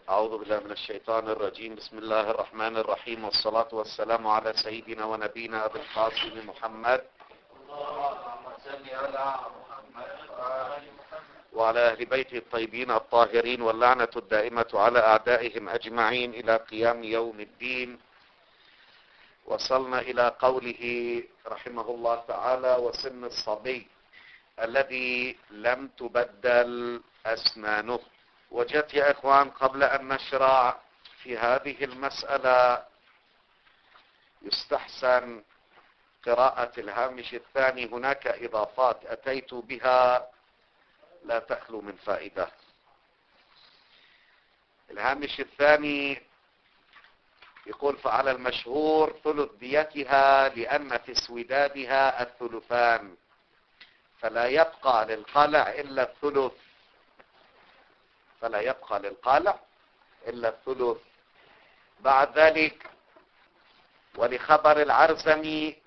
أعوذ بالله من الشيطان الرجيم. بسم الله الرحمن الرحيم، والصلاة والسلام على سيدنا ونبينا أبي القاسم محمد وعلى أهل بيته الطيبين الطاهرين، واللعنة الدائمة على أعدائهم أجمعين إلى قيام يوم الدين. وصلنا إلى قوله رحمه الله تعالى: وسن الصبي الذي لم تبدل أسنانه. وجدت يا إخوان قبل أن نشرع في هذه المسألة يستحسن قراءة الهامش الثاني. هناك إضافات أتيت بها لا تخلو من فائدة. الهامش الثاني يقول: فعلى المشهور ثلث ديتها لأن في اسودادها الثلثان، فلا يبقى للقلع إلا الثلث. فلا يبقى للقالع إلا الثلث. بعد ذلك: ولخبر العرزمي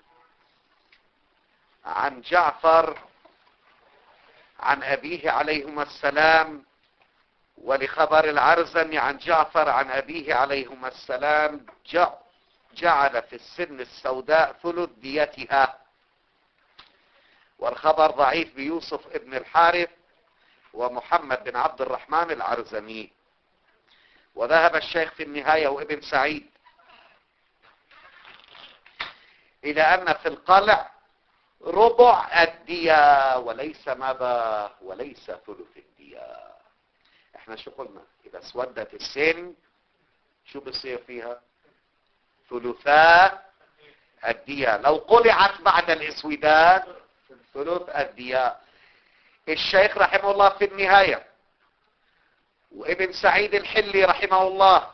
عن جعفر عن أبيه عليهما السلام، ولخبر العرزمي عن جعفر عن أبيه عليهما السلام جعل في السن السوداء ثلث ديتها. والخبر ضعيف بيوسف ابن الحارث ومحمد بن عبد الرحمن العرزمي. وذهب الشيخ في النهاية وابن سعيد إلى أن في القلع ربع الدية وليس ماذا؟ وليس ثلث الدية. احنا شو قلنا؟ إذا اسودت السن شو بصير فيها؟ ثلثا الدية. لو قلعت بعد الاسوداد ثلث الدية. الشيخ رحمه الله في النهاية وابن سعيد الحلي رحمه الله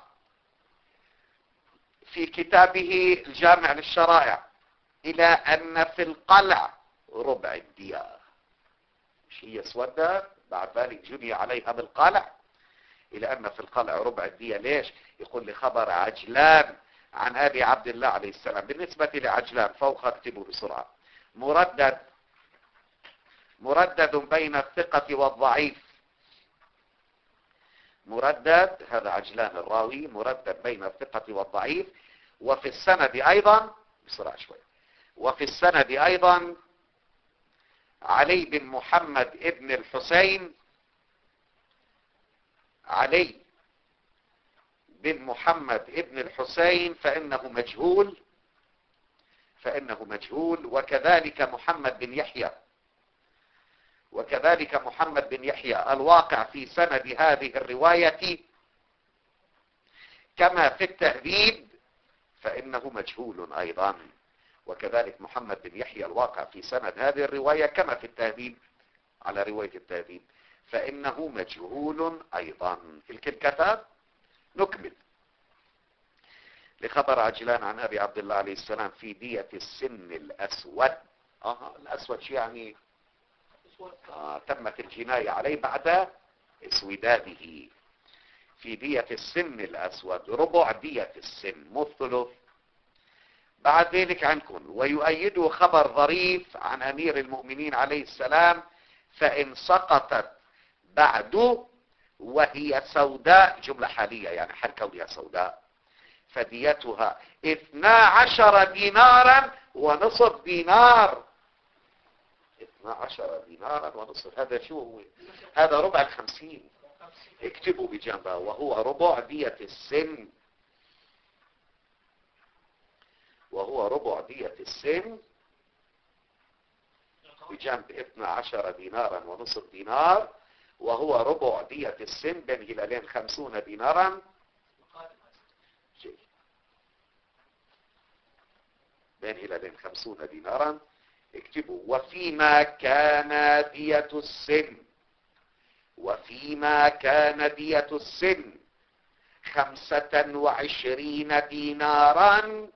في كتابه الجامع للشرائع إلى أن في القلع ربع الدية. مش هي اسودت بعد ذلك جني عليها بالقلع، إلى أن في القلع ربع الدية. ليش؟ يقول لخبر عجلان عن أبي عبد الله عليه السلام. بالنسبة لعجلان فوق اكتبوا بسرعة: مردد بين الثقة والضعيف. مردد، هذا عجلان الراوي، مردد بين الثقة والضعيف. وفي السند أيضا بسرعة شوي. وفي السند أيضا علي بن محمد ابن الحسين، علي بن محمد ابن الحسين فإنه مجهول. وكذلك محمد بن يحيى الواقع في سند هذه الرواية كما في التهذيب فإنه مجهول أيضا. وكذلك محمد بن يحيى الواقع في سند هذه الرواية كما في التهذيب على رواية التهذيب فإنه مجهول أيضا. الكل كتب. نكمل. لخبر عجلان عن أبي عبد الله عليه السلام في دية السن الأسود. الأسود شو يعني؟ تمت الجناية عليه بعد اسوداده. في دية السن الأسود ربع دية السن مو الثلث. بعد ذلك عندكم: ويؤيده خبر ظريف عن أمير المؤمنين عليه السلام: فإن سقطت بعد وهي سوداء، جملة حالية يعني حال كونها سوداء، فديتها 12 دينارا ونصف دينار. 12 دينارا ونصف. هذا شو هو؟ هذا ربع 50. اكتبوا بجنبه: وهو ربع دية السن. وهو ربع دية السن بجنب 12 دينارا ونصف دينار. وهو ربع دية السن بين هلالين 50 دينارا. بين هلالين 50 دينارا. اكتبوا: وفيما كان دية السن 25 دينارا.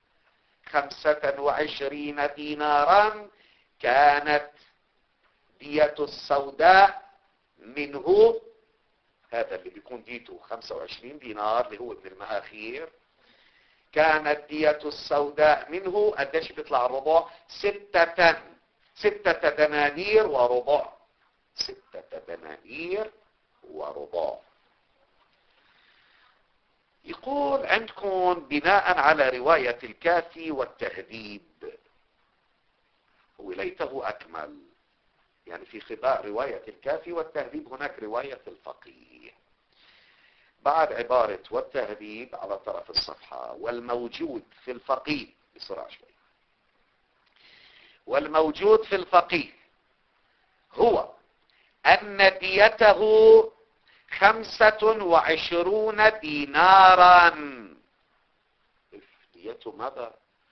25 دينارا كانت دية السوداء منه. هذا اللي بيكون ديته 25 دينار اللي هو ابن المآخير. كانت دية السوداء منه قديش بيطلع الربع؟ 6 دنانير وربع. 6 دنانير وربع. يقول عندكم بناء على رواية الكافي والتهذيب، وليته أكمل، يعني في خضاع رواية الكافي والتهذيب هناك رواية الفقيه. بعد عبارة والتهذيب على طرف الصفحة، والموجود في الفقيه، بسرعة شوي، والموجود في الفقيه هو أن ديته 25 دينارا. ديته ماذا؟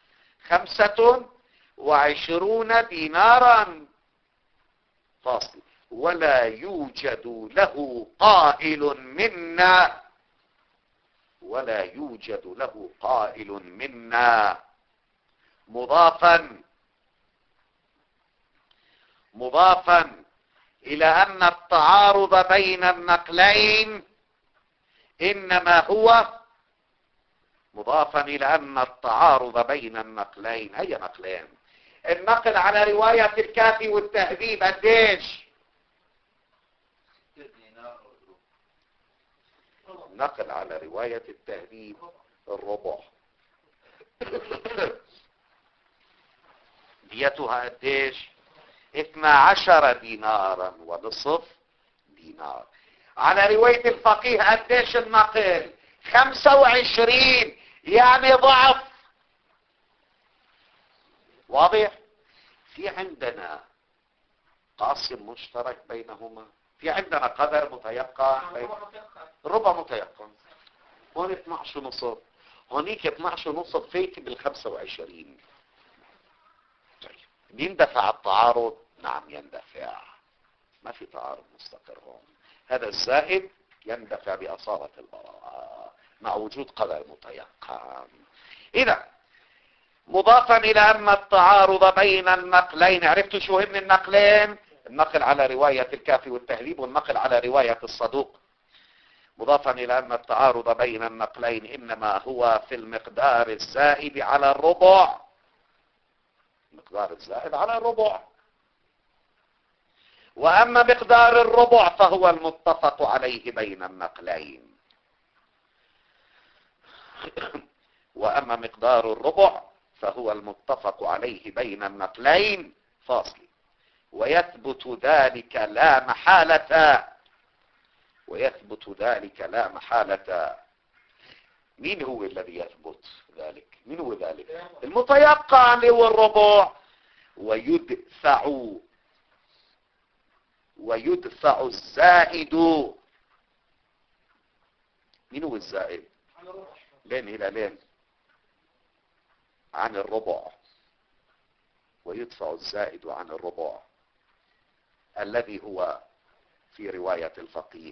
25 دينارا فاصل. ولا يوجد له قائل منا، ولا يوجد له قائل منا، مضافا إلى أن التعارض بين النقلين إنما هو مضافا إلى أن التعارض بين النقلين. أي نقلين؟ النقل على رواية الكافي والتهذيب قديش؟ النقل على رواية التهذيب الربع. ديتها قديش؟ 12 دينارا ونصف دينار. على رواية الفقيه قديش النقل؟ 25، يعني ضعف. واضح؟ في عندنا قاسم مشترك بينهما، في عندنا قدر متيقن، ربع متيقن. هون 12 ونصف، هونيك 12 ونصف فيك بال25. طيب يندفع التعارض؟ نعم يندفع، ما في تعارض مستقر هون. هذا الزائد يندفع بأصالة البراءة مع وجود قدر متيقن. إذا مضافا إلى أن التعارض بين النقلين، عرفتوا شو هن النقلين؟ النقل على رواية الكافي والتهذيب والنقل على رواية الصدوق. مضافا إلى أن التعارض بين النقلين إنما هو في المقدار الزائد على الربع. مقدار الزائد على الربع. وأما مقدار الربع فهو المتفق عليه بين النقلين. وأما مقدار الربع فهو المتفق عليه بين النقلين فاصل. ويثبت ذلك لا محالة، ويثبت ذلك لا محالة. مين هو الذي يثبت ذلك؟ مين هو ذلك؟ المتيقن اللي هو الربع. ويدفع الزائد. مين هو الزائد؟ لين إلى لين عن الربع. ويدفع الزائد عن الربع الذي هو في رواية الفقيه،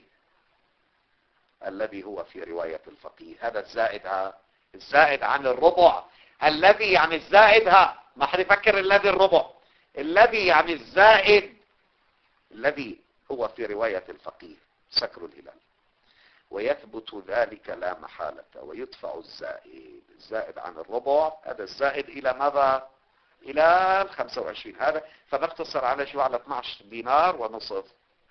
الذي هو في رواية الفقيه. هذا الزائد عن الربع، الذي يعني الزائد ما حد يفكر الذي الربع، الذي يعني الزائد الذي هو في رواية الفقيه. سكر الهلال. ويثبت ذلك لا محالة. ويدفع الزائد عن الربع، هذا الزائد إلى ماذا؟ إلى 25. هذا فنقتصر على شو؟ على 12 دينار ونصف.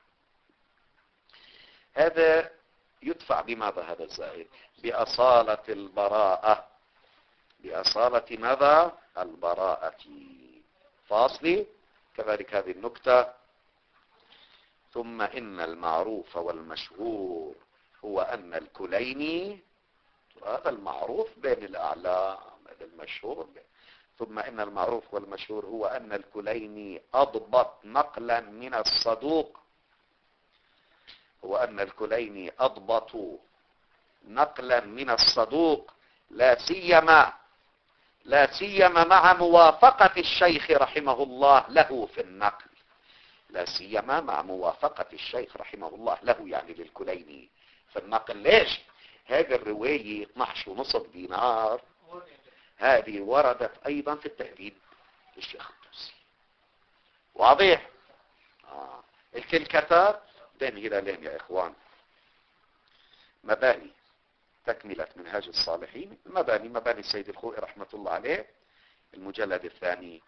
هذا يدفع بماذا هذا الزائد؟ بأصالة البراءة. بأصالة ماذا؟ البراءة فاصلي. كذلك هذه النكتة. ثم إن المعروف والمشهور هو أن الكليني، هذا المعروف بين الأعلام، هذا المشهور. ثم إن المعروف والمشهور هو أن الكليني أضبط نقلا من الصدوق. هو أن الكليني أضبط نقلا من الصدوق، لا سيما مع موافقة الشيخ رحمه الله له في النقل. لا سيما مع موافقة الشيخ رحمه الله له، يعني للكليني في النقل. ليش؟ هذه الرواية 12 ونصف دينار هذه وردت أيضا في التهذيب للشيخ الطوسي. واضح؟ الكل كتب بين هلالين يا إخوان. مباني تكملة منهاج الصالحين، مباني السيد الخوئي رحمة الله عليه، المجلد الثاني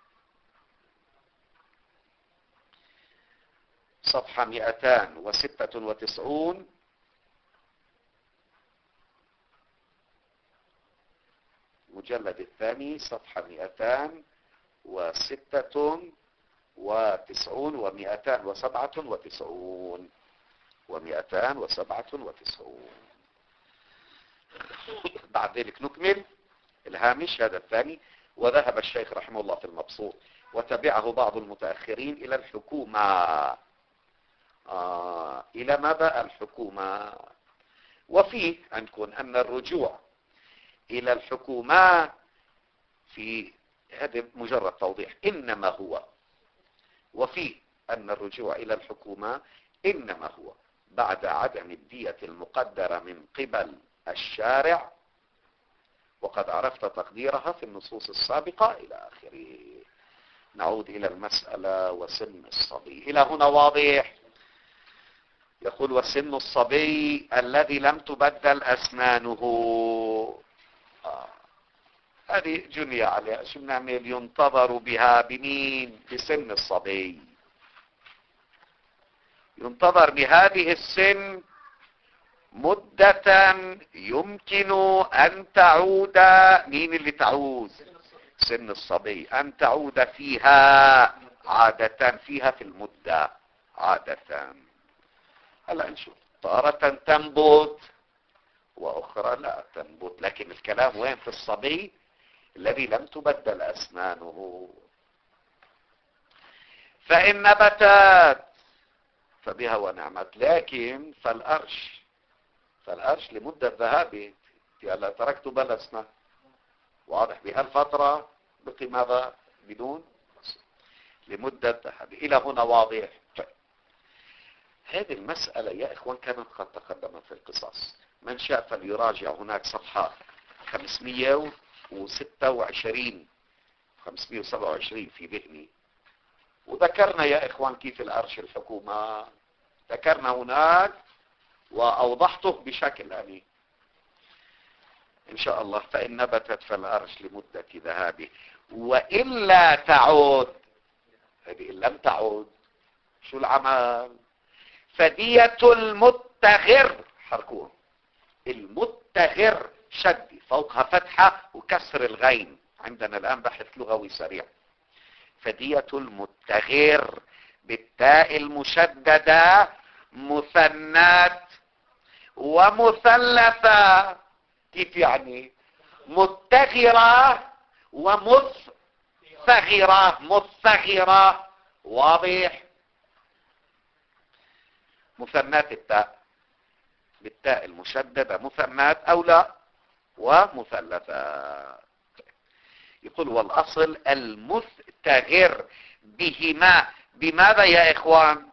صفحة 296 المجلد الثاني صفحة 296 و297 و297. بعد ذلك نكمل الهامش هذا الثاني. وذهب الشيخ رحمه الله في المبسوط وتبعه بعض المتأخرين إلى الحكومة. إلى ماذا؟ الحكومة. وفيه عندكم أن الرجوع إلى الحكومة في هذا مجرد توضيح إنما هو، وفيه أن الرجوع إلى الحكومة إنما هو بعد عدم الدية المقدرة من قبل الشارع، وقد عرفت تقديرها في النصوص السابقة إلى آخره. نعود إلى المسألة وسن الصبي. إلى هنا واضح؟ يقول وسن الصبي الذي لم تبدل أسنانه. هذه جنية عليها. شو بنعمل؟ ينتظر بها بمين؟ بسن الصبي. ينتظر بهذه السن مدة يمكن أن تعود. مين اللي تعود؟ سن الصبي. أن تعود فيها عادة، فيها في المدة عادة. هلا نشوف، تارة تنبت وأخرى لا تنبت، لكن الكلام وين؟ في الصبي الذي لم تبدل أسنانه. فإن نبتت فبها ونعمت، لكن فالأرش لمدة ذهابي. هلا تركت بلا أسنان، واضح؟ بهالفترة بقي ماذا؟ بدون لمدة ذهابي. إلى هنا واضح؟ طيب. هذه المسألة يا إخوان كانت قد تقدمت في القصص. من شاء فليراجع، هناك صفحة 526 527 في ذهني. وذكرنا يا إخوان كيف الأرش الحكومة، ذكرنا هناك وأوضحته بشكل أمين إن شاء الله. فإن نبتت فالأرش لمدة ذهابه وإلا تعود. هذه إن لم تعود شو العمل؟ فدية المتغر. حركون المتغر شد فوقها فتحة وكسر الغين. عندنا الآن بحث لغوي سريع. فدية المتغر بالتاء المشددة مثنات ومثلثة. كيف يعني؟ متغرة ومثغرة. مثغرة واضح؟ مثنات التاء بالتاء المشددة مثنات أو لا ومثلثة. يقول والأصل المستغر بهما. بماذا يا إخوان؟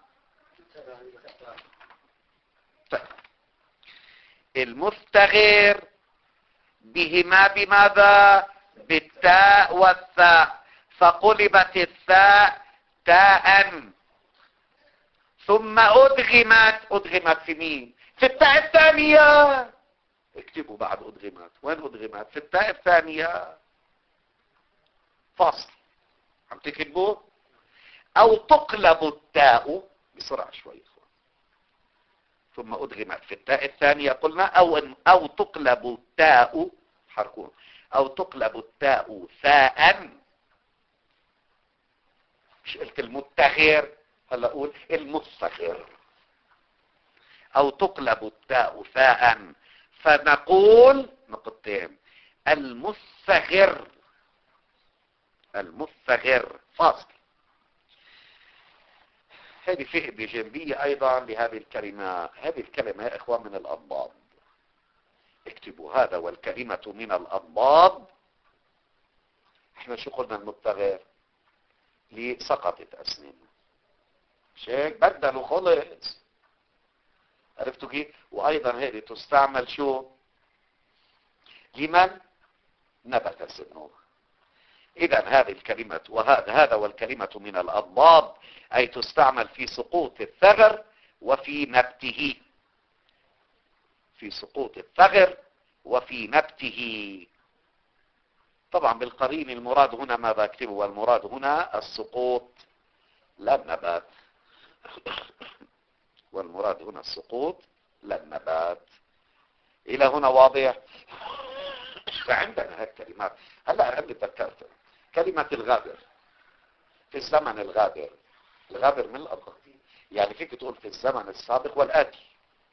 المستغر بهما بماذا؟ بالتاء والثاء. فقلبت الثاء تاء ثم أدغمت في مين؟ في التاء الثانية. اكتبوا بعد أدغمت. وين أدغمت؟ في التاء الثانية. فاصل. عم تكتبوا؟ أو تقلب التاء بسرعة شوي ثم أدغمت في التاء الثانية قلنا. أو تقلب التاء. حركون. أو تقلب التاء ثاء. مش قلت المتغير؟ هلا أقول المستغر. أو تقلب التاء ثاء فنقول نقطتين المستغر. المستغر فاصل. هذه فئة بجنبية أيضا لهذه الكلمة. هذه الكلمة يا إخوان من الأضداد. اكتبوا هذا والكلمة من الأضداد. احنا شو قلنا؟ المتغير لسقطت أسنان. مش هيك؟ بدلوا خلص. عرفتوا كيف؟ وأيضا هذه تستعمل شو؟ لمن نبت سنه. إذا هذه الكلمة هذا والكلمة من الأضداد، أي تستعمل في سقوط الثغر وفي نبته. في سقوط الثغر وفي نبته. طبعا بالقرين المراد هنا ماذا اكتبه؟ والمراد هنا السقوط لا النبات. والمراد هنا السقوط لا النبات. إلى هنا واضح؟ فعندنا هالكلمات. هلا أنا تذكرت كلمة الغابر في الزمن الغابر. الغابر من الأرض، يعني فيك تقول في الزمن السابق والآتي،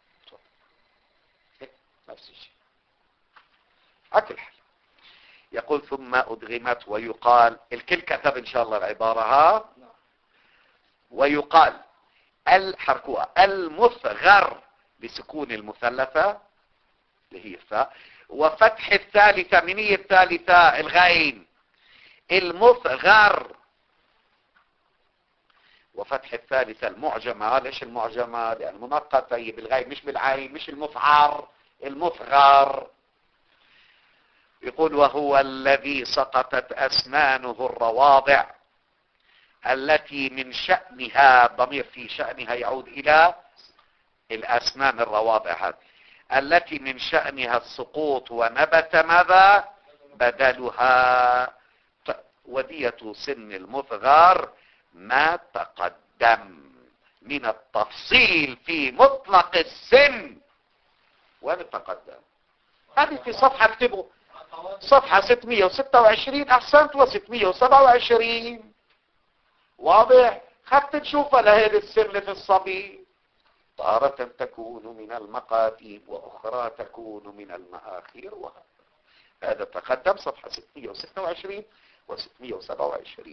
نفس الشيء. أكل حل. يقول ثم أدغمت ويقال، الكل كتب إن شاء الله العبارة ها. ويقال الحركوة المصغر بسكون المثلثة اللي هي الثاء، وفتح الثالثة. من هي الثالثة؟ الغين. المصغر وفتح الثالثة المعجمة. ليش المعجمة؟ لأن منقطة بالغين مش بالعين، مش المفعر، المصغر. يقول وهو الذي سقطت أسنانه الرواضع التي من شأنها، ضمير في شأنها يعود إلى الأسنان الرواضع هذه، التي من شأنها السقوط ونبت ماذا؟ بدلها. ودية سن المصغر ما تقدم من التفصيل في مطلق السن. وين تقدم؟ هذه في صفحة، اكتبوا صفحة 626. أحسنت، و627. واضح؟ حتى نشوفها لهذه السن في الصبي. تارة تكون من المقاديم وأخرى تكون من المآخير، هذا تقدم صفحة 626 و627.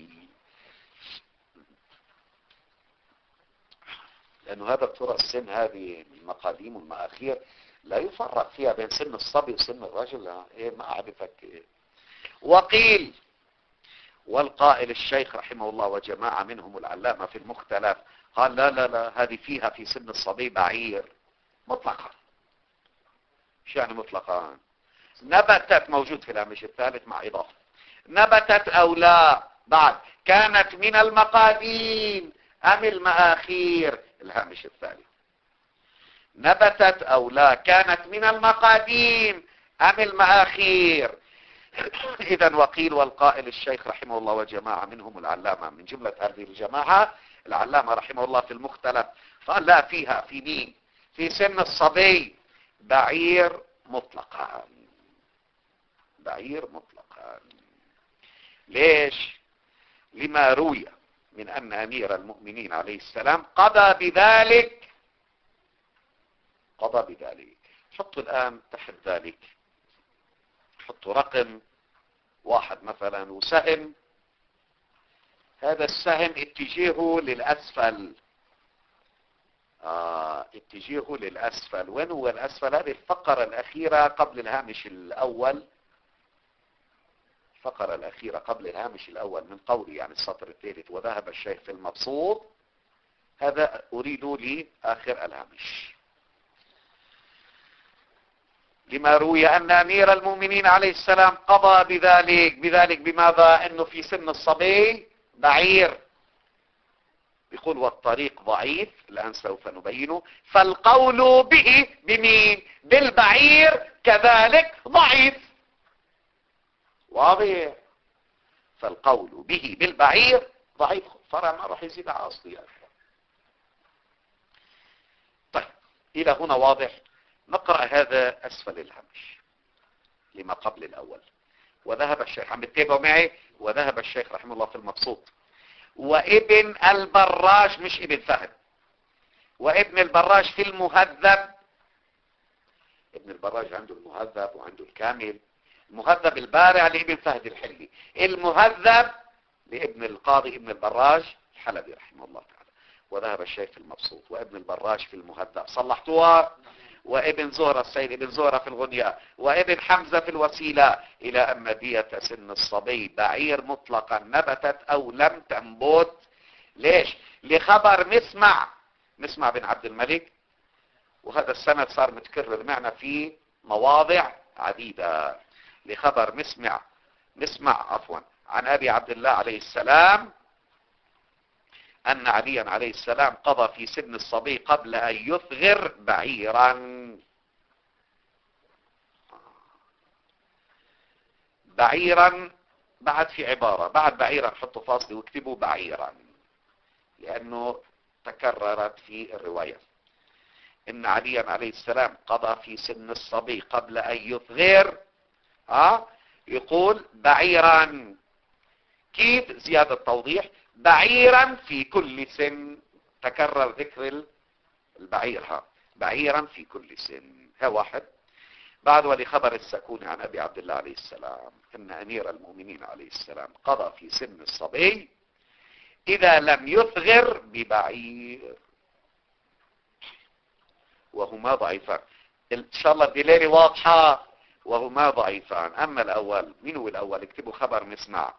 لأنه هذا ترى السن، هذه المقاديم والمآخير لا يفرق فيها بين سن الصبي وسن الرجل. إيه ما أعرفك إيه. وقيل، والقائل الشيخ رحمه الله وجماعة منهم العلامة في المختلف، قال لا لا لا، هذه فيها في سن الصبي بعير مطلقا. شو يعني مطلقا؟ نبتت، موجود في الهامش الثالث مع إضافة، نبتت أو لا، بعد كانت من المقاديم أم المآخير، الهامش الثالث، نبتت أو لا، كانت من المقاديم أم المآخير. إذن وقيل والقائل الشيخ رحمه الله وجماعة منهم العلامة، من جملة هذه الجماعة العلامة رحمه الله في المختلف، قال لا، فيها في مين؟ في سن الصبي بعير مطلقا، بعير مطلقا. ليش؟ لما روي من أن أمير المؤمنين عليه السلام قضى بذلك. قضى بذلك. حطوا الآن تحت ذلك، حطوا رقم 1 مثلا وسهم، هذا السهم اتجاهه للأسفل. اتجاهه للأسفل. وين هو الأسفل؟ هذه الفقرة الأخيرة قبل الهامش الأول، الفقرة الأخيرة قبل الهامش الأول من قولي، يعني السطر الثالث، وذهب الشيخ في المبسوط. هذا أريد لآخر الهامش. لما روي أن أمير المؤمنين عليه السلام قضى بذلك بماذا؟ أنه في سن الصبي بعير. يقول والطريق ضعيف، الآن سوف نبينه. فالقول به بمين؟ بالبعير كذلك ضعيف. واضح؟ فالقول به بالبعير ضعيف، فرع ما راح يزيد على أصلي. طيب إلى هنا واضح. نقرأ هذا أسفل الهامش لما قبل الأول. وذهب الشيخ، عم بتتابعوا معي؟ وذهب الشيخ رحمه الله في المبسوط، وابن البراج، مش ابن فهد، وابن البراج في المهذب. ابن البراج عنده المهذب وعنده الكامل. المهذب البارع لابن فهد الحلي، المهذب لابن القاضي ابن البراج الحلبي رحمه الله تعالى. وذهب الشيخ في المبسوط، وابن البراج في المهذب، صلحتوها. وابن زهرة السيد ابن زهرة في الغنية، وابن حمزة في الوسيلة، إلى أن دية سن الصبي بعير مطلقا نبتت أو لم تنبت. ليش؟ لخبر مسمع بن عبد الملك، وهذا السند صار متكرر معنا في مواضع عديدة. لخبر مسمع عن أبي عبد الله عليه السلام أن عليا عليه السلام قضى في سن الصبي قبل أن يثغر بعيرا. بعيرا بعد في عبارة، بعد بعيرا حطوا فاصلة واكتبوا بعيرا، لأنه تكررت في الرواية. إن عليا عليه السلام قضى في سن الصبي قبل أن يثغر يقول بعيرا. كيف؟ زيادة توضيح. بعيرا في كل سن، تكرر ذكر البعير. ها، بعيرا في كل سن. ها واحد. بعد ولخبر السكون عن أبي عبد الله عليه السلام أن أمير المؤمنين عليه السلام قضى في سن الصبي إذا لم يثغر ببعير، وهما ضعيفان. إن شاء الله الدليل واضحة. وهما ضعيفان. أما الأول، من هو الأول؟ اكتبوا خبر مسمع.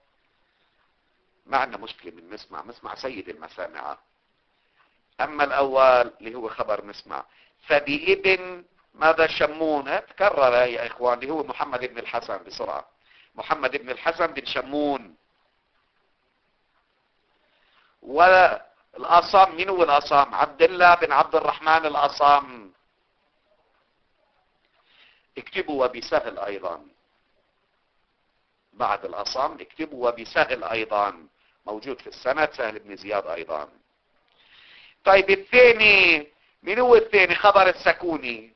ما عندنا مشكلة من مسمع، مسمع سيد المسامع. أما الأول اللي هو خبر مسمع، فبابن ماذا شمون. تكرر يا إخوان، اللي هو محمد بن الحسن. بسرعة، محمد بن الحسن بن شمون. والأصم، من هو الأصم؟ عبد الله بن عبد الرحمن الأصم. اكتبوا وبسهل أيضا. بعد الأصم اكتبوا وبسهل أيضا، موجود في السند سهل بن زياد أيضا. طيب الثاني، من هو الثاني؟ خبر السكوني.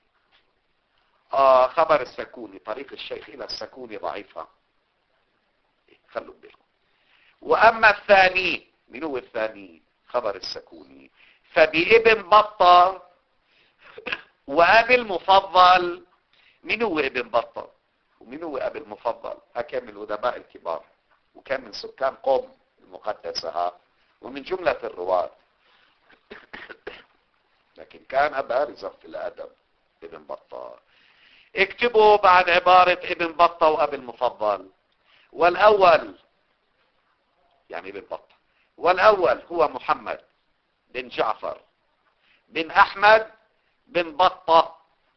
خبر السكوني، طريق الشيخ إلى السكوني ضعيفة، خلوا بالكم. وأما الثاني، من هو الثاني؟ خبر السكوني. فبابن بطة وأبي المفضل. من هو ابن بطة ومن هو أبي المفضل؟ كان من الأدباء الكبار، وكان من سكان قم المقدسة، ومن جملة الرواة، لكن كان بارزا في الأدب ابن بطة. اكتبوا بعد عبارة ابن بطة وأبي المفضل. والأول يعني ابن بطة، والأول هو محمد بن جعفر بن أحمد بن بطة.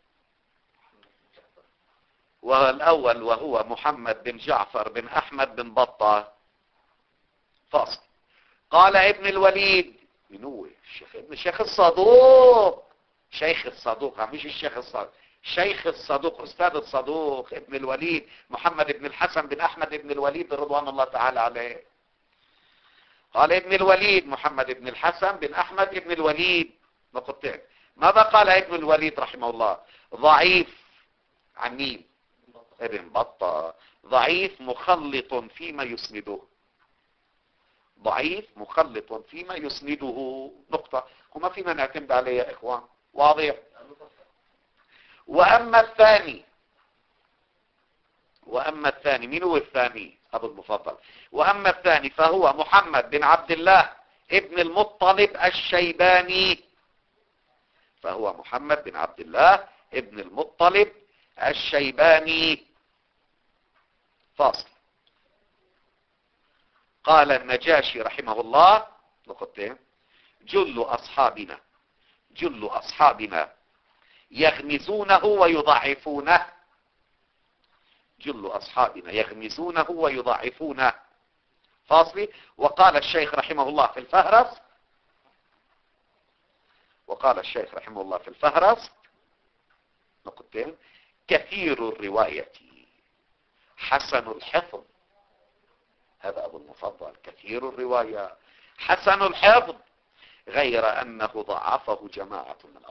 والأول وهو محمد بن جعفر بن أحمد بن بطة. فاصل. قال ابن الوليد. من هو؟ الشيخ الصدوق. شيخ الصدوق، مش الشيخ الصدوق، شيخ الصدوق، أستاذ الصدوق ابن الوليد محمد بن الحسن بن أحمد بن الوليد رضوان الله تعالى عليه. قال ابن الوليد محمد بن الحسن بن أحمد بن الوليد نقطتين. ماذا قال ابن الوليد رحمه الله؟ ضعيف. عن مين؟ ابن بطة. ضعيف مخلط فيما يسنده. ضعيف مخلط فيما يسنده، نقطة. وما فينا نعتمد عليه يا إخوان، واضح. وأما الثاني، من هو الثاني؟ أبو المفضل. وأما الثاني فهو محمد بن عبد الله ابن المطلب الشيباني. فهو محمد بن عبد الله ابن المطلب الشيباني. فاصل. قال النجاشي رحمه الله نقطتين: جل أصحابنا يغمزونه ويضعفونه. جل أصحابنا يغمزونه ويضعفونه. فاصل. وقال الشيخ رحمه الله في الفهرس نقطتين: كثير الرواية حسن الحفظ. هذا أبو المفضل. كثير الرواية حسن الحفظ، غير أنه ضعفه جماعة من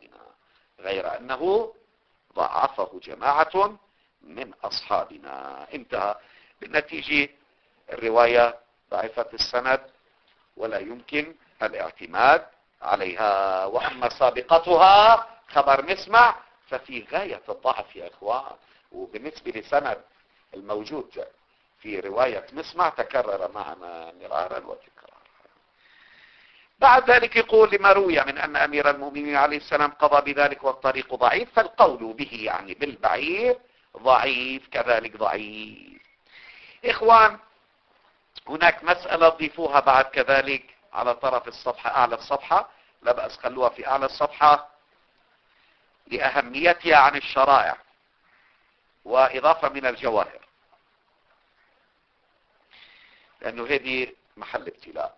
أصحابنا. انتهى. بالنتيجة الرواية ضعيفة السند ولا يمكن الاعتماد عليها. وأما سابقتها خبر مسمع ففي غاية الضعف يا إخوان. وبالنسبة لسند الموجود في رواية مسمع تكرر معنا مرارا وتكرارا. بعد ذلك يقول: لما روي من أن أمير المؤمنين عليه السلام قضى بذلك والطريق ضعيف، فالقول به يعني بالبعير ضعيف، كذلك ضعيف. إخوان، هناك مسألة ضيفوها بعد كذلك على طرف الصفحة، أعلى الصفحة، لا بأس خلوها في أعلى الصفحة لأهميتها عن الشرائع وإضافة من الجواهر، لأنه هذه محل ابتلاء.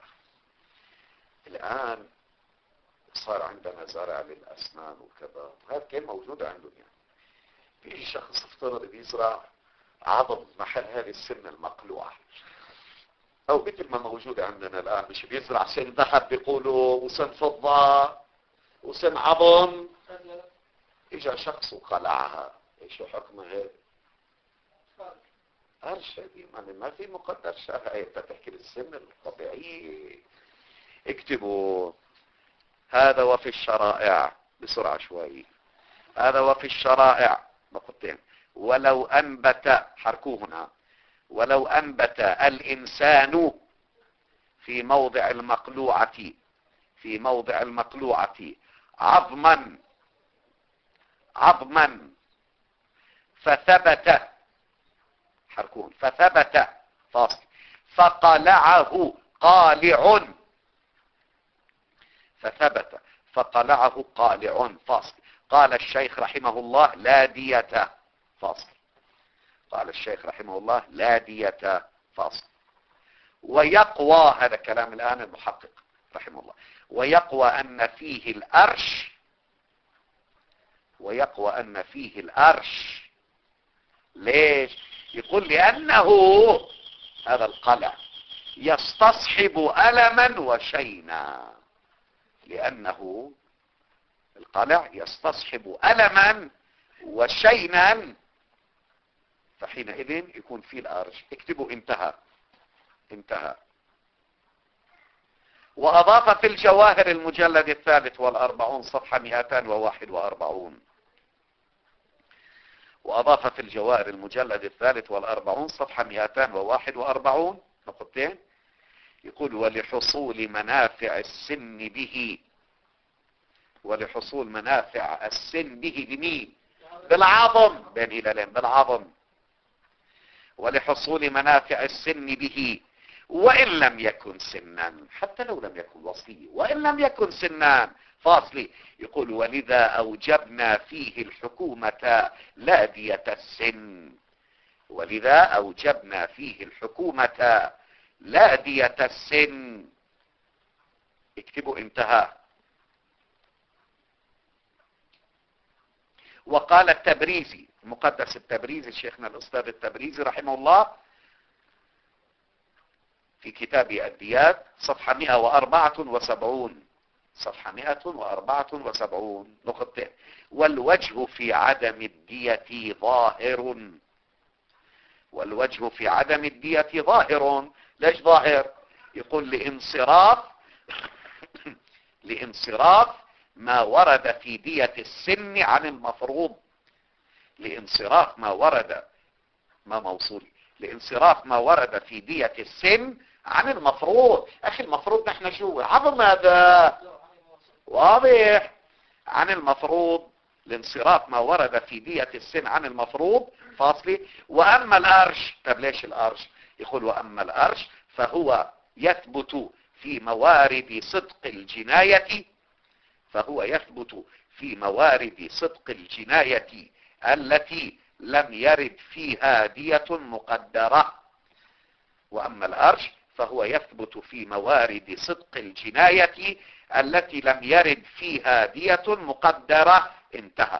الآن صار عندنا زرع للأسنان وكذا، هذا كان موجود عندهم. يعني في شخص افترض بيزرع عظم محل هذه السن المقلوعة، أو مثل ما موجود عندنا الآن، مش بيزرع سن ذهب بيقولوا وسن فضة وسن عظم. إجا شخص وقلعها. إيش حكمه هذا؟ قرش دي ما في مقدر شرعي، انت تحكي بالسن الطبيعي. اكتبوا هذا وفي الشرائع بسرعة شوي. هذا وفي الشرائع نقطتين. ولو أنبت، حركوه هنا، ولو أنبت الإنسان في موضع المقلوعة عظما فثبت، حركون فثبت فاصل، فقلعه قالع، فثبت فقلعه قالع فاصل. قال الشيخ رحمه الله لا دية فاصل. قال الشيخ رحمه الله لا دية فاصل. ويقوى، هذا كلام الآن المحقق رحمه الله، ويقوى أن فيه الأرش. ليش؟ يقول لأنه هذا القلع يستصحب ألما وشينا، لأنه القلع يستصحب ألما وشينا، فحينئذ يكون فيه الأرش. اكتبوا انتهى. وأضاف في الجواهر المجلد 43 صفحة 241. وأضاف في الجواهر المجلد 43 صفحة 241 نقطتين. يقول ولحصول منافع السن به، ولحصول منافع السن به بمين؟ بالعظم، بين هلالين بالعظم. ولحصول منافع السن به وإن لم يكن سنا، حتى لو لم يكن وصي، وإن لم يكن سنا فاصلي. يقول ولذا أوجبنا فيه الحكومة لا دية السن. ولذا أوجبنا فيه الحكومة لا دية السن. اكتبوا انتهى. وقال التبريزي، المقدس التبريزي، شيخنا الأستاذ التبريزي رحمه الله، في كتاب الديات صفحة 174 صفحة 174 نقطتين. والوجه في عدم الدية ظاهر. والوجه في عدم الدية ظاهر. ليش ظاهر؟ يقول لانصراف ما ورد في دية السن عن المفروض. لانصراف ما ورد، ما موصول، لانصراف ما ورد في دية السن عن المفروض. اخي المفروض نحن شو عظم هذا واضح عن المفروض. لانصراف ما ورد في دية السن عن المفروض فاصلي. واما الارش، طب ليش الارش؟ يقول واما الارش فهو يثبت في موارد صدق الجناية، فهو يثبت في موارد صدق الجناية التي لم يرد فيها دية مقدرة. واما الارش فهو يثبت في موارد صدق الجناية التي لم يرد فيها دية مقدرة. انتهى.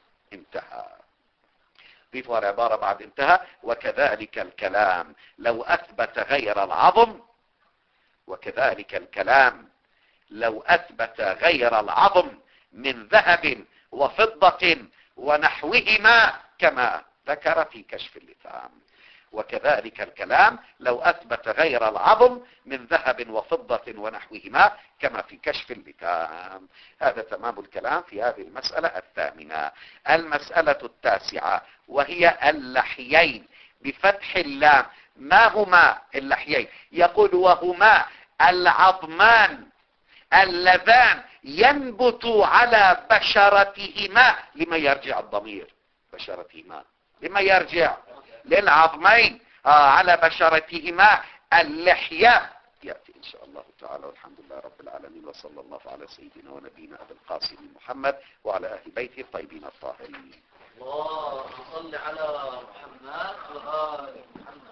ضيفوا العبارة بعد انتهى. وكذلك الكلام لو أثبت غير العظم، وكذلك الكلام لو أثبت غير العظم من ذهب وفضة ونحوهما كما ذكر في كشف اللثام. وكذلك الكلام لو أثبت غير العظم من ذهب وفضة ونحوهما كما في كشف اللثام. هذا تمام الكلام في هذه المسألة الثامنة. المسألة التاسعة وهي اللحيين بفتح اللام. ما هما اللحيين؟ يقول وهما العظمان اللذان ينبت على بشرتهما. لما يرجع الضمير بشرتهما؟ لما يرجع للعظمين على بشرتهما اللحية. يأتي إن شاء الله تعالى. والحمد لله رب العالمين، وصلى الله على سيدنا ونبينا أبي القاسم محمد وعلى أهل بيته الطيبين الطاهرين. اللهم صل على محمد وآل محمد.